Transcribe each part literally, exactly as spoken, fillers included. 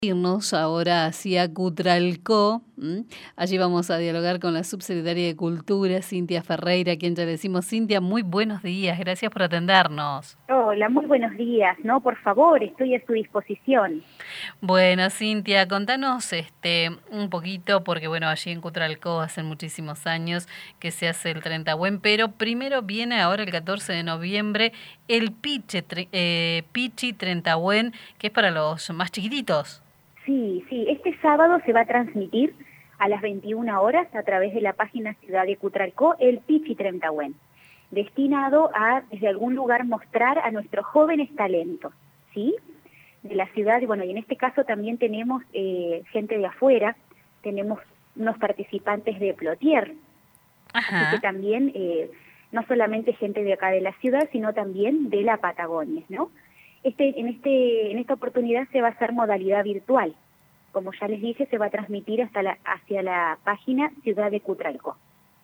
Irnos ahora hacia Cutralcó. ¿m? Allí vamos a dialogar con la subsecretaria de Cultura, Cintia Ferreira, a quien ya le decimos: Cintia, muy buenos días, gracias por atendernos. Hola, muy buenos días, ¿no? Por favor, estoy a su disposición. Bueno, Cintia, contanos este un poquito, porque bueno, allí en Cutralcó hace muchísimos años que se hace el Trentahuén, pero primero viene ahora el catorce de noviembre el Piche, eh, Pichi Trentahuén, que es para los más chiquititos. Sí, sí, este sábado se va a transmitir a las veintiuna horas a través de la página Ciudad de Cutralcó el Pichi Trentahuén, destinado a desde algún lugar mostrar a nuestros jóvenes talentos, ¿sí? De la ciudad, y bueno, y en este caso también tenemos eh, gente de afuera, tenemos unos participantes de Plotier, así que Ajá. también eh, no solamente gente de acá de la ciudad, sino también de la Patagonia, ¿no? Este, en, este, en esta oportunidad se va a hacer modalidad virtual. Como ya les dije, se va a transmitir hasta la, hacia la página Ciudad de Cutralcó.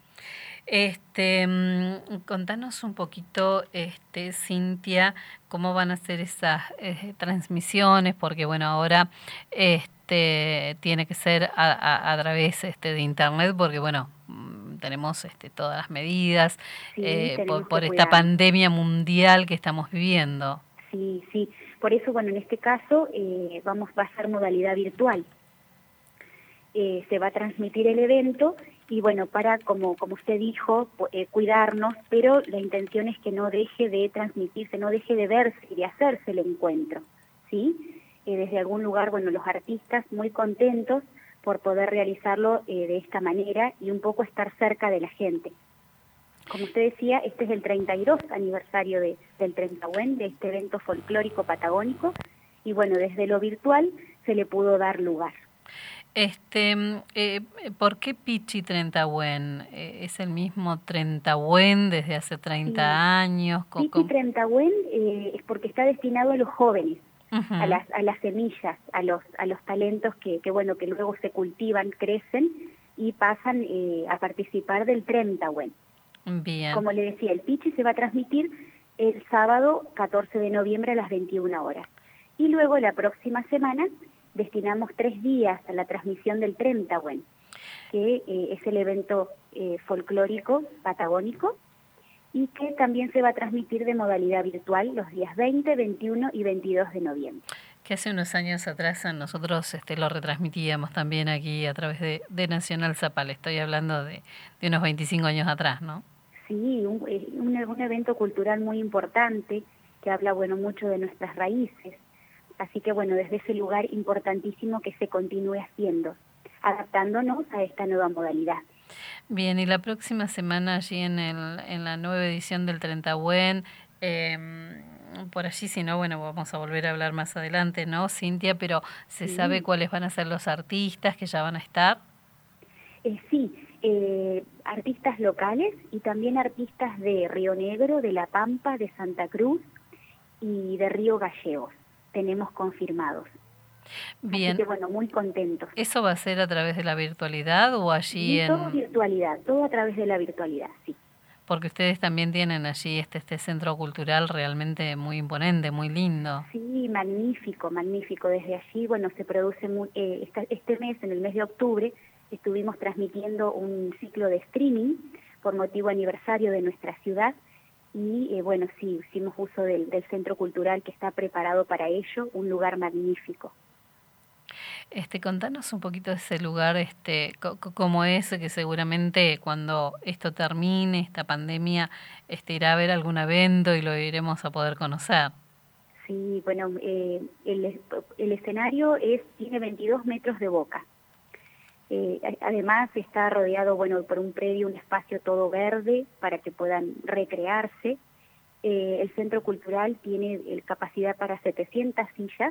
Este, mm, contanos un poquito, este, Cintia, cómo van a ser esas eh, transmisiones, porque bueno, ahora este tiene que ser a, a, a través este de internet, porque bueno, mm, tenemos este todas las medidas Sí, eh, por, tenemos que por esta cuidarnos. pandemia mundial que estamos viviendo. Sí, sí. Por eso, bueno, en este caso eh, vamos va a ser modalidad virtual. Eh, se va a transmitir el evento y bueno, para, como, como usted dijo, eh, cuidarnos, pero la intención es que no deje de transmitirse, no deje de verse y de hacerse el encuentro, ¿sí? Eh, desde algún lugar, bueno, los artistas muy contentos por poder realizarlo eh, de esta manera y un poco estar cerca de la gente. Como usted decía, este es el treinta y dos aniversario de, del Trentahuén, de este evento folclórico patagónico, y bueno, desde lo virtual se le pudo dar lugar. Este, eh, ¿por qué Pichi Trentahuén? Eh, ¿Es el mismo Trentahuén desde hace Sí, treinta años? Pichi ¿Cómo? Trentahuén eh, es porque está destinado a los jóvenes, a Uh-huh. las, a las semillas, a los, a los talentos que, que, bueno, que luego se cultivan, crecen y pasan eh, a participar del Trentahuén. Bien. Como le decía, el Pichi se va a transmitir el sábado catorce de noviembre a las veintiuna horas. Y luego la próxima semana destinamos tres días a la transmisión del Trentahuén, que eh, es el evento eh, folclórico patagónico y que también se va a transmitir de modalidad virtual los días veinte, veintiuno y veintidós de noviembre. Que hace unos años atrás nosotros este, lo retransmitíamos también aquí a través de, de Nacional Zapal. Estoy hablando de, de unos veinticinco años atrás, ¿no? Sí, un, un, un evento cultural muy importante que habla, bueno, mucho de nuestras raíces. Así que, bueno, desde ese lugar importantísimo que se continúe haciendo, adaptándonos a esta nueva modalidad. Bien, y la próxima semana allí en, el, en la nueva edición del Trentahuén, eh, por allí, si no, bueno, vamos a volver a hablar más adelante, ¿no, Cintia? Pero ¿se sabe Sí, cuáles van a ser los artistas que ya van a estar? eh, sí eh, artistas locales y también artistas de Río Negro, de La Pampa, de Santa Cruz y de Río Gallegos. Tenemos confirmados. Así Bien, que, bueno, muy contentos. ¿eso va a ser a través de la virtualidad o allí Y todo en...? virtualidad, todo a través de la virtualidad, sí. Porque ustedes también tienen allí este, este centro cultural realmente muy imponente, muy lindo. Sí, magnífico, magnífico. Desde allí, bueno, se produce muy, eh, esta, este mes, en el mes de octubre, estuvimos transmitiendo un ciclo de streaming por motivo aniversario de nuestra ciudad y, eh, bueno, sí, hicimos uso del, del centro cultural que está preparado para ello, un lugar magnífico. Este, contanos un poquito de ese lugar, este, co- co- cómo es, que seguramente cuando esto termine, esta pandemia, este, irá a haber algún evento y lo iremos a poder conocer. Sí, bueno, eh, el, el escenario es, tiene veintidós metros de boca. Eh, además está rodeado, bueno, por un predio, un espacio todo verde para que puedan recrearse. Eh, el centro cultural tiene eh, capacidad para setecientas sillas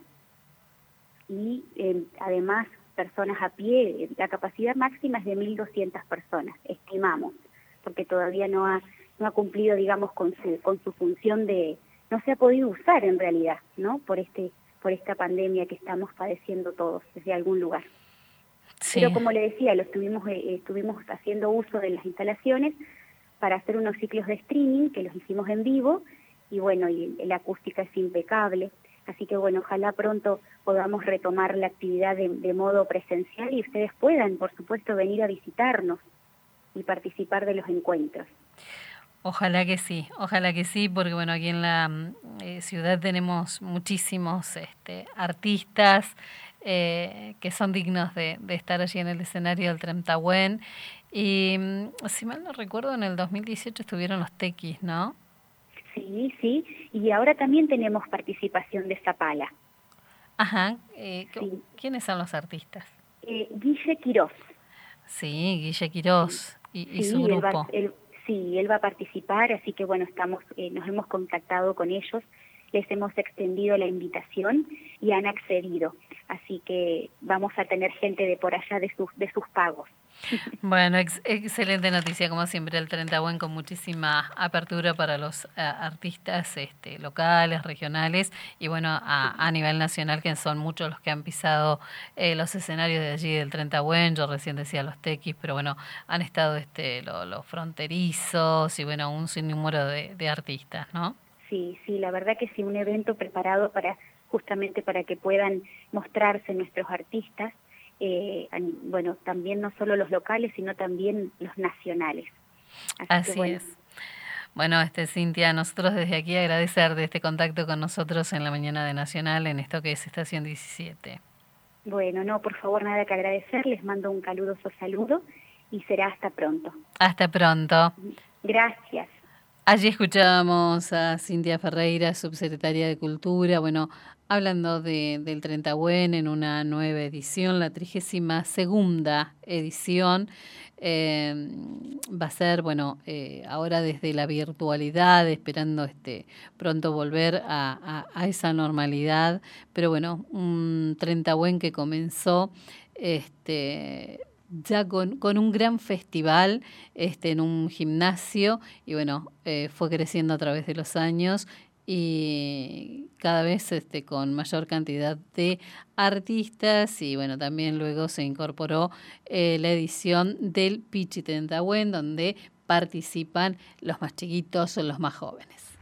y eh, además personas a pie. La capacidad máxima es de mil doscientas personas, estimamos, porque todavía no ha no ha cumplido, digamos, con su con su función de, no se ha podido usar en realidad, ¿no? Por este por esta pandemia que estamos padeciendo todos desde algún lugar. Pero Sí, como le decía, lo estuvimos eh, estuvimos haciendo uso de las instalaciones para hacer unos ciclos de streaming que los hicimos en vivo y bueno, y la acústica es impecable. Así que bueno, ojalá pronto podamos retomar la actividad de, de modo presencial y ustedes puedan, por supuesto, venir a visitarnos y participar de los encuentros. Ojalá que sí, ojalá que sí, porque bueno, aquí en la eh, ciudad tenemos muchísimos este, artistas eh, que son dignos de, de estar allí en el escenario del Tremtahuen. Y si mal no recuerdo, en el dos mil dieciocho estuvieron los Tequis, ¿no? Sí, sí, y ahora también tenemos participación de Zapala. Ajá, eh, Sí. ¿Quiénes son los artistas? Eh, Guille Quirós. Sí, Guille Quirós y, sí, y su él va, grupo. él, sí, él va a participar, así que bueno, estamos, eh, nos hemos contactado con ellos, les hemos extendido la invitación y han accedido, así que vamos a tener gente de por allá de sus, de sus pagos. Bueno, ex excelente noticia, como siempre, el Tremtahuen con muchísima apertura para los uh, artistas este, locales, regionales y bueno, a, a nivel nacional, que son muchos los que han pisado eh, los escenarios de allí del Tremtahuen. Yo recién decía los tequis, pero bueno, han estado este, los lo fronterizos y bueno, un sinnúmero de, de artistas, ¿no? Sí, sí, la verdad que sí, un evento preparado para justamente para que puedan mostrarse nuestros artistas. Eh, bueno, también no solo los locales, sino también los nacionales. Así, Así que, bueno. es. Bueno, este, Cintia, nosotros desde aquí agradecer de este contacto con nosotros en la mañana de Nacional en esto que es Estación diecisiete. Bueno, no, por favor, nada que agradecer, les mando un caluroso saludo y será hasta pronto. Hasta pronto. Gracias. Allí escuchábamos a Cintia Ferreira, subsecretaria de Cultura, bueno, hablando de, del Tremtahuen en una nueva edición, la trigésima segunda edición. Eh, va a ser, bueno, eh, ahora desde la virtualidad, esperando este pronto volver a, a, a esa normalidad, pero bueno, un Tremtahuen que comenzó este ya con, con un gran festival este, en un gimnasio y bueno, eh, fue creciendo a través de los años y cada vez este, con mayor cantidad de artistas y bueno, también luego se incorporó eh, la edición del Pichi Tremtahuen donde participan los más chiquitos o los más jóvenes.